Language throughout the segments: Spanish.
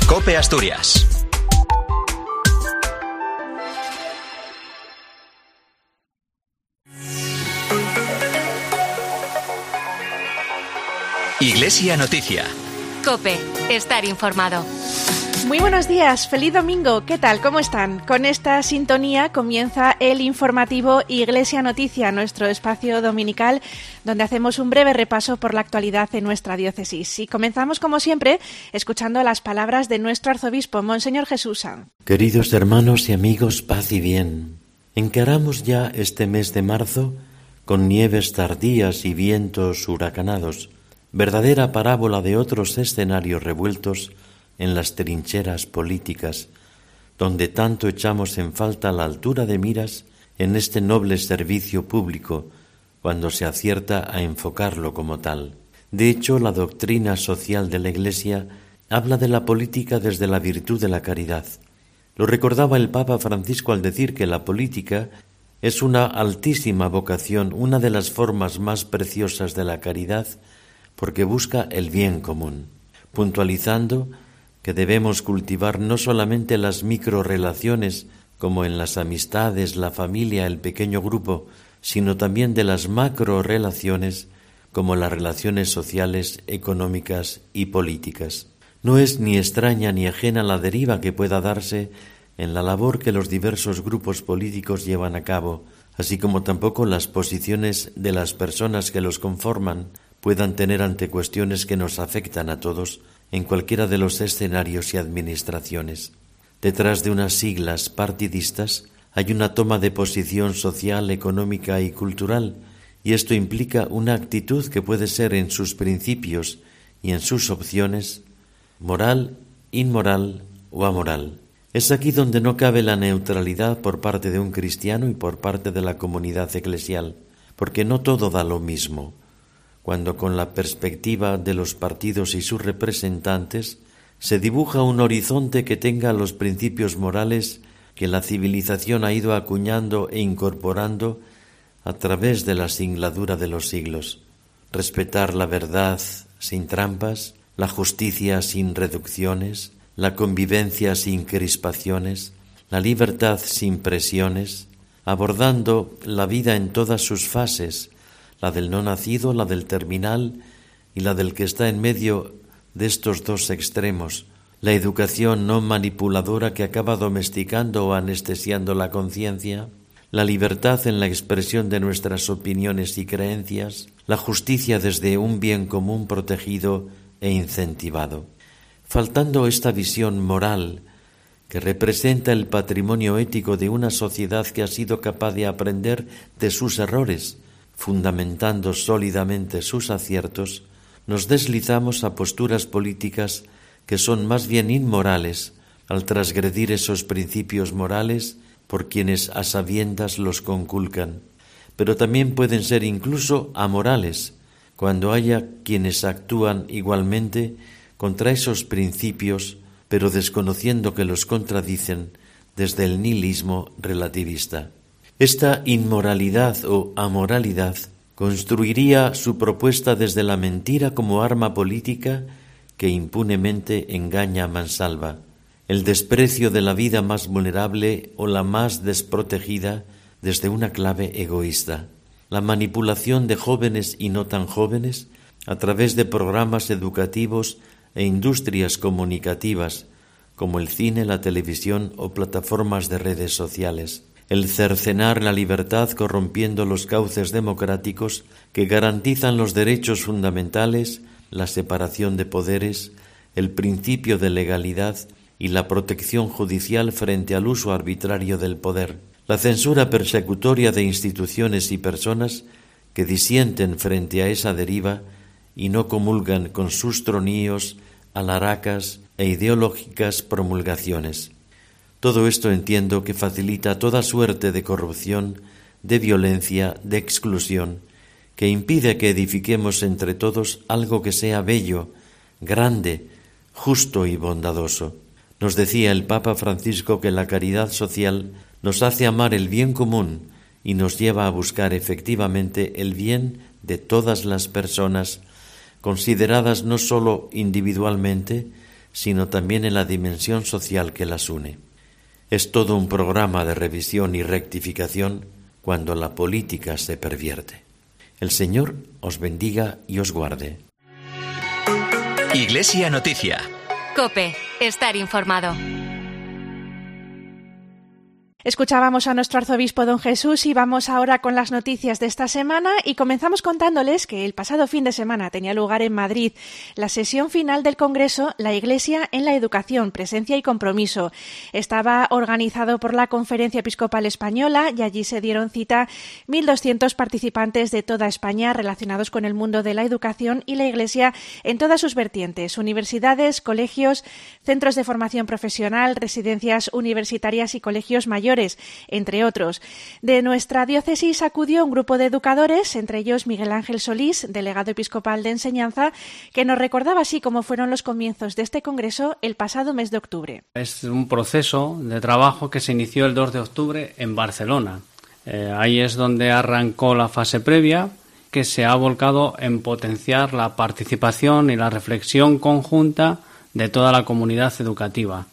COPE Asturias. Iglesia Noticia. COPE, estar informado. Muy buenos días, feliz domingo, ¿qué tal? ¿Cómo están? Con esta sintonía comienza el informativo Iglesia Noticia, nuestro espacio dominical donde hacemos un breve repaso por la actualidad en nuestra diócesis. Y comenzamos, como siempre, escuchando las palabras de nuestro arzobispo, Monseñor Jesús Sanz. Queridos hermanos y amigos, paz y bien. Encaramos ya este mes de marzo con nieves tardías y vientos huracanados, verdadera parábola de otros escenarios revueltos en las trincheras políticas, donde tanto echamos en falta la altura de miras en este noble servicio público, cuando se acierta a enfocarlo como tal. De hecho, la doctrina social de la Iglesia habla de la política desde la virtud de la caridad. Lo recordaba el Papa Francisco al decir que la política es una altísima vocación, una de las formas más preciosas de la caridad, porque busca el bien común, puntualizando que debemos cultivar no solamente las microrelaciones, como en las amistades, la familia, el pequeño grupo, sino también de las macrorelaciones, como las relaciones sociales, económicas y políticas. No es ni extraña ni ajena la deriva que pueda darse en la labor que los diversos grupos políticos llevan a cabo, así como tampoco las posiciones de las personas que los conforman puedan tener ante cuestiones que nos afectan a todos en cualquiera de los escenarios y administraciones. Detrás de unas siglas partidistas hay una toma de posición social, económica y cultural, y esto implica una actitud que puede ser en sus principios y en sus opciones moral, inmoral o amoral. Es aquí donde no cabe la neutralidad por parte de un cristiano y por parte de la comunidad eclesial, porque no todo da lo mismo. Cuando con la perspectiva de los partidos y sus representantes se dibuja un horizonte que tenga los principios morales que la civilización ha ido acuñando e incorporando a través de la singladura de los siglos. Respetar la verdad sin trampas, la justicia sin reducciones, la convivencia sin crispaciones, la libertad sin presiones, abordando la vida en todas sus fases, la del no nacido, la del terminal y la del que está en medio de estos dos extremos, la educación no manipuladora que acaba domesticando o anestesiando la conciencia, la libertad en la expresión de nuestras opiniones y creencias, la justicia desde un bien común protegido e incentivado. Faltando esta visión moral que representa el patrimonio ético de una sociedad que ha sido capaz de aprender de sus errores, fundamentando sólidamente sus aciertos, nos deslizamos a posturas políticas que son más bien inmorales al transgredir esos principios morales por quienes a sabiendas los conculcan, pero también pueden ser incluso amorales cuando haya quienes actúan igualmente contra esos principios, pero desconociendo que los contradicen desde el nihilismo relativista. Esta inmoralidad o amoralidad construiría su propuesta desde la mentira como arma política que impunemente engaña a mansalva, el desprecio de la vida más vulnerable o la más desprotegida desde una clave egoísta, la manipulación de jóvenes y no tan jóvenes a través de programas educativos e industrias comunicativas como el cine, la televisión o plataformas de redes sociales. El cercenar la libertad corrompiendo los cauces democráticos que garantizan los derechos fundamentales, la separación de poderes, el principio de legalidad y la protección judicial frente al uso arbitrario del poder. La censura persecutoria de instituciones y personas que disienten frente a esa deriva y no comulgan con sus troníos, alaracas e ideológicas promulgaciones. Todo esto entiendo que facilita toda suerte de corrupción, de violencia, de exclusión, que impide que edifiquemos entre todos algo que sea bello, grande, justo y bondadoso. Nos decía el Papa Francisco que la caridad social nos hace amar el bien común y nos lleva a buscar efectivamente el bien de todas las personas, consideradas no sólo individualmente, sino también en la dimensión social que las une. Es todo un programa de revisión y rectificación cuando la política se pervierte. El Señor os bendiga y os guarde. Iglesia Noticia. COPE. Estar informado. Escuchábamos a nuestro arzobispo don Jesús y vamos ahora con las noticias de esta semana y comenzamos contándoles que el pasado fin de semana tenía lugar en Madrid la sesión final del Congreso La Iglesia en la Educación, Presencia y Compromiso. Estaba organizado por la Conferencia Episcopal Española y allí se dieron cita 1.200 participantes de toda España relacionados con el mundo de la educación y la Iglesia en todas sus vertientes: universidades, colegios, centros de formación profesional, residencias universitarias y colegios mayores, entre otros. De nuestra diócesis acudió un grupo de educadores, entre ellos Miguel Ángel Solís, delegado episcopal de enseñanza, que nos recordaba así cómo fueron los comienzos de este congreso el pasado mes de octubre. Es un proceso de trabajo que se inició el 2 de octubre en Barcelona. Ahí es donde arrancó la fase previa, que se ha volcado en potenciar la participación y la reflexión conjunta de toda la comunidad educativa.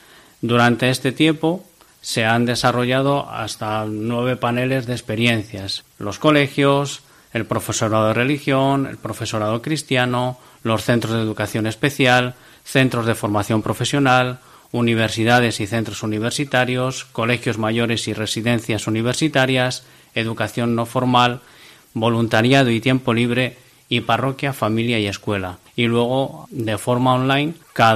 Durante este tiempo se han desarrollado hasta 9 paneles de experiencias: los colegios, el profesorado de religión, el profesorado cristiano, los centros de educación especial, centros de formación profesional, universidades y centros universitarios, colegios mayores y residencias universitarias, educación no formal, voluntariado y tiempo libre, y parroquia, familia y escuela. Y luego, de forma online,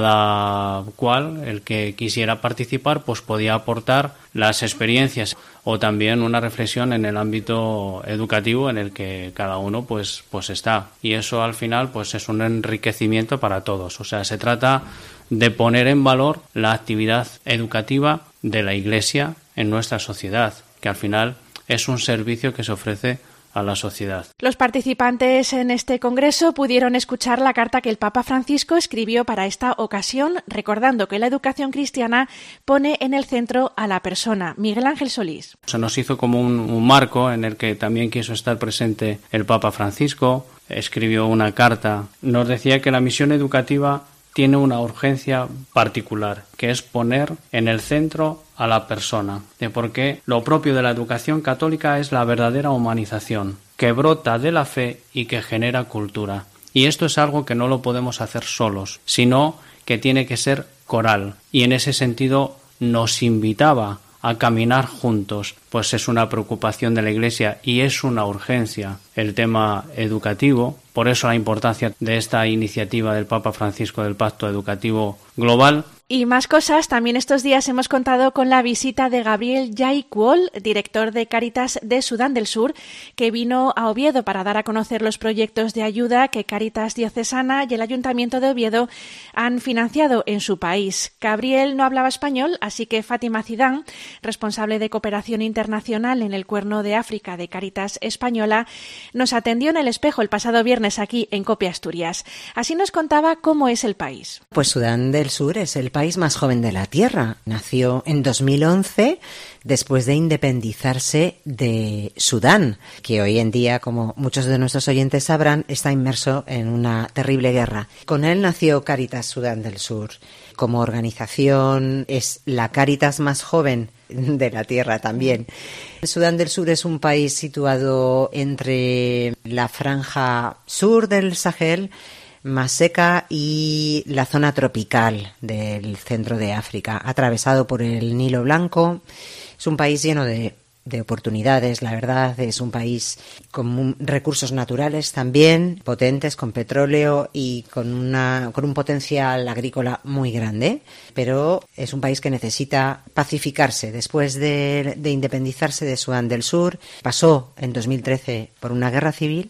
cada cual, el que quisiera participar, pues podía aportar las experiencias o también una reflexión en el ámbito educativo en el que cada uno pues está. Y eso al final pues es un enriquecimiento para todos. O sea, se trata de poner en valor la actividad educativa de la Iglesia en nuestra sociedad, que al final es un servicio que se ofrece a la sociedad. Los participantes en este congreso pudieron escuchar la carta que el Papa Francisco escribió para esta ocasión, recordando que la educación cristiana pone en el centro a la persona. Miguel Ángel Solís. Se nos hizo como un marco en el que también quiso estar presente el Papa Francisco. Escribió una carta. Nos decía que la misión educativa tiene una urgencia particular, que es poner en el centro a la persona, porque lo propio de la educación católica es la verdadera humanización, que brota de la fe y que genera cultura. Y esto es algo que no lo podemos hacer solos, sino que tiene que ser coral. Y en ese sentido nos invitaba a caminar juntos, pues es una preocupación de la Iglesia y es una urgencia el tema educativo. Por eso la importancia de esta iniciativa del Papa Francisco del Pacto Educativo Global. Y más cosas, también estos días hemos contado con la visita de Gabriel Yaikwol, director de Cáritas de Sudán del Sur, que vino a Oviedo para dar a conocer los proyectos de ayuda que Cáritas Diocesana y el Ayuntamiento de Oviedo han financiado en su país. Gabriel no hablaba español, así que Fátima Zidane, responsable de cooperación internacional en el Cuerno de África de Cáritas Española, nos atendió en el espejo el pasado viernes aquí en COPE Asturias. Así nos contaba cómo es el país. Pues Sudán del Sur es el país más joven de la Tierra. Nació en 2011 después de independizarse de Sudán, que hoy en día, como muchos de nuestros oyentes sabrán, está inmerso en una terrible guerra. Con él nació Cáritas Sudán del Sur. Como organización es la Cáritas más joven de la Tierra también. Sudán del Sur es un país situado entre la franja sur del Sahel, más seca, y la zona tropical del centro de África, atravesado por el Nilo Blanco. Es un país lleno de oportunidades, la verdad. Es un país con recursos naturales también potentes, con petróleo y con un potencial agrícola muy grande, pero es un país que necesita pacificarse. Después de independizarse de Sudán del Sur, pasó en 2013 por una guerra civil.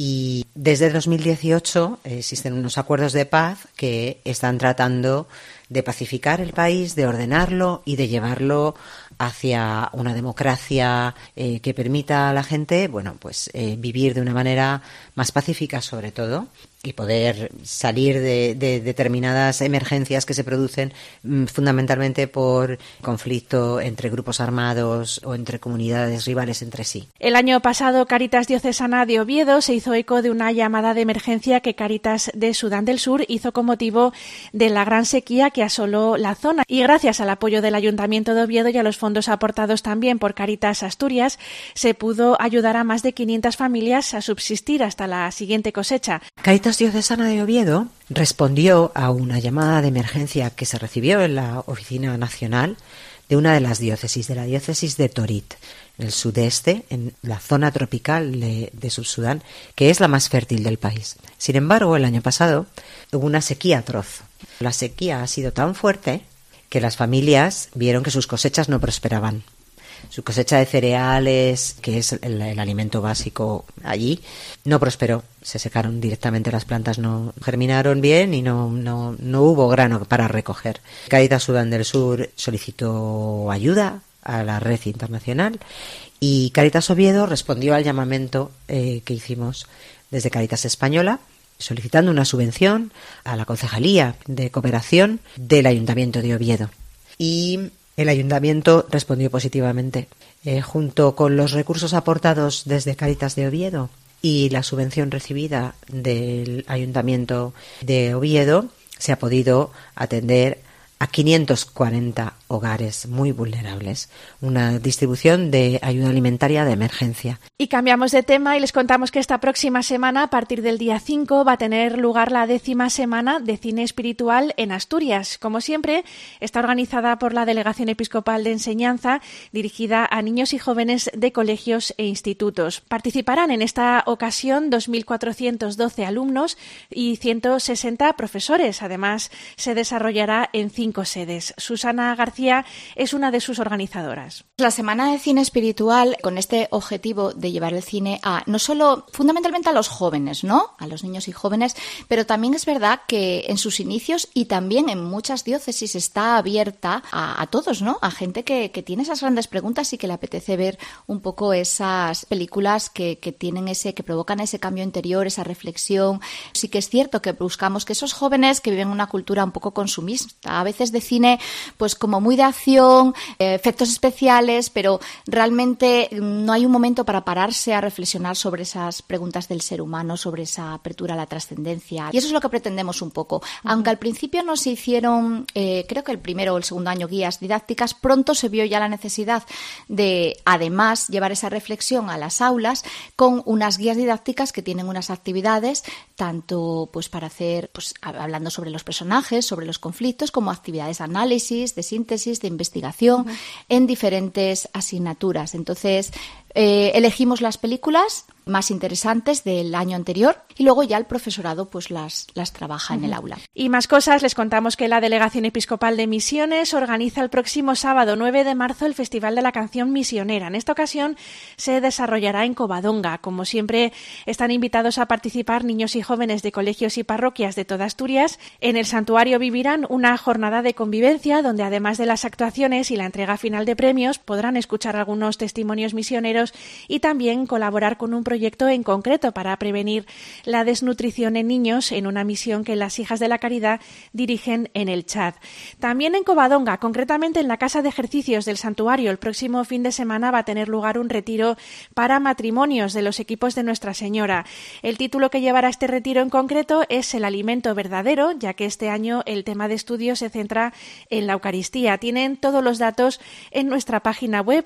Y desde 2018 existen unos acuerdos de paz que están tratando de pacificar el país, de ordenarlo y de llevarlo hacia una democracia que permita a la gente, vivir de una manera más pacífica sobre todo, y poder salir de determinadas emergencias que se producen fundamentalmente por conflicto entre grupos armados o entre comunidades rivales entre sí. El año pasado, Cáritas Diocesana de Oviedo se hizo eco de una llamada de emergencia que Cáritas de Sudán del Sur hizo con motivo de la gran sequía que asoló la zona. Y gracias al apoyo del Ayuntamiento de Oviedo y a los fondos aportados también por Cáritas Asturias, se pudo ayudar a más de 500 familias a subsistir hasta la siguiente cosecha. Cáritas Diocesana de Oviedo respondió a una llamada de emergencia que se recibió en la Oficina Nacional de una de las diócesis, de la diócesis de Torit, en el sudeste, en la zona tropical de Sudán, que es la más fértil del país. Sin embargo, el año pasado hubo una sequía atroz. La sequía ha sido tan fuerte que las familias vieron que sus cosechas no prosperaban. Su cosecha de cereales, que es el alimento básico allí, no prosperó. Se secaron directamente las plantas, no germinaron bien y no hubo grano para recoger. Cáritas Sudán del Sur solicitó ayuda a la red internacional y Cáritas Oviedo respondió al llamamiento que hicimos desde Cáritas Española, solicitando una subvención a la Concejalía de Cooperación del Ayuntamiento de Oviedo. Y el Ayuntamiento respondió positivamente. Junto con los recursos aportados desde Cáritas de Oviedo y la subvención recibida del Ayuntamiento de Oviedo, se ha podido atender a 540 hogares muy vulnerables. Una distribución de ayuda alimentaria de emergencia. Y cambiamos de tema y les contamos que esta próxima semana, a partir del día 5, va a tener lugar la 10ª semana de cine espiritual en Asturias. Como siempre, está organizada por la Delegación Episcopal de Enseñanza, dirigida a niños y jóvenes de colegios e institutos. Participarán en esta ocasión 2.412 alumnos y 160 profesores. Además, se desarrollará en 5 sedes. Susana García es una de sus organizadoras. La Semana de Cine Espiritual, con este objetivo de llevar el cine a no solo fundamentalmente a los jóvenes, ¿no? A los niños y jóvenes, pero también es verdad que en sus inicios y también en muchas diócesis está abierta a todos, ¿no? A gente que tiene esas grandes preguntas y que le apetece ver un poco esas películas que tienen que provocan ese cambio interior, esa reflexión. Sí que es cierto que buscamos que esos jóvenes que viven una cultura un poco consumista, a veces de cine pues como muy de acción, efectos especiales, pero realmente no hay un momento para pararse a reflexionar sobre esas preguntas del ser humano, sobre esa apertura a la trascendencia. Y eso es lo que pretendemos un poco. Aunque al principio no se hicieron, creo que el primero o el segundo año, guías didácticas, pronto se vio ya la necesidad de, además, llevar esa reflexión a las aulas con unas guías didácticas que tienen unas actividades, tanto pues para hacer, pues hablando sobre los personajes, sobre los conflictos, como actividades de análisis, de síntesis, de investigación en diferentes asignaturas. Entonces, elegimos las películas más interesantes del año anterior y luego ya el profesorado pues las trabaja en el aula. Y más cosas, les contamos que la Delegación Episcopal de Misiones organiza el próximo sábado 9 de marzo el Festival de la Canción Misionera. En esta ocasión se desarrollará en Covadonga. Como siempre, están invitados a participar niños y jóvenes de colegios y parroquias de toda Asturias. En el santuario vivirán una jornada de convivencia donde, además de las actuaciones y la entrega final de premios, podrán escuchar algunos testimonios misioneros y también colaborar con un proyecto en concreto para prevenir la desnutrición en niños en una misión que las Hijas de la Caridad dirigen en el Chad. También en Covadonga, concretamente en la Casa de Ejercicios del Santuario, el próximo fin de semana va a tener lugar un retiro para matrimonios de los equipos de Nuestra Señora. El título que llevará este retiro en concreto es El alimento verdadero, ya que este año el tema de estudio se centra en la Eucaristía. Tienen todos los datos en nuestra página web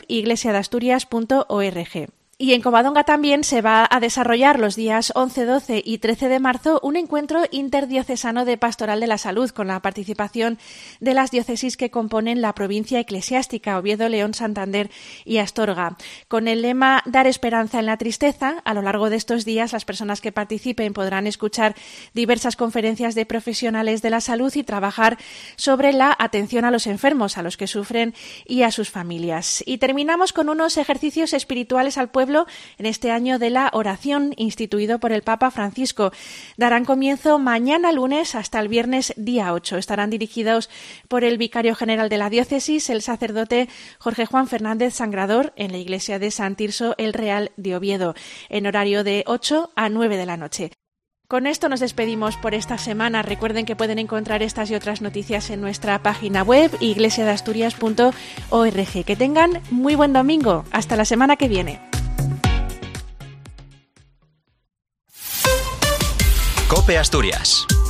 iglesiadasturias.org. Y en Covadonga también se va a desarrollar los días 11, 12 y 13 de marzo un encuentro interdiocesano de Pastoral de la Salud con la participación de las diócesis que componen la provincia eclesiástica Oviedo, León, Santander y Astorga. Con el lema Dar esperanza en la tristeza, a lo largo de estos días las personas que participen podrán escuchar diversas conferencias de profesionales de la salud y trabajar sobre la atención a los enfermos, a los que sufren y a sus familias. Y terminamos con unos ejercicios espirituales al pueblo Pablo en este año de la oración instituido por el Papa Francisco. Darán comienzo mañana lunes hasta el viernes día 8. Estarán dirigidos por el vicario general de la diócesis, el sacerdote Jorge Juan Fernández Sangrador, en la iglesia de San Tirso el Real de Oviedo, en horario de 8 a 9 de la noche. Con esto nos despedimos por esta semana. Recuerden que pueden encontrar estas y otras noticias en nuestra página web iglesiadeasturias.org. Que tengan muy buen domingo. Hasta la semana que viene. COPE Asturias.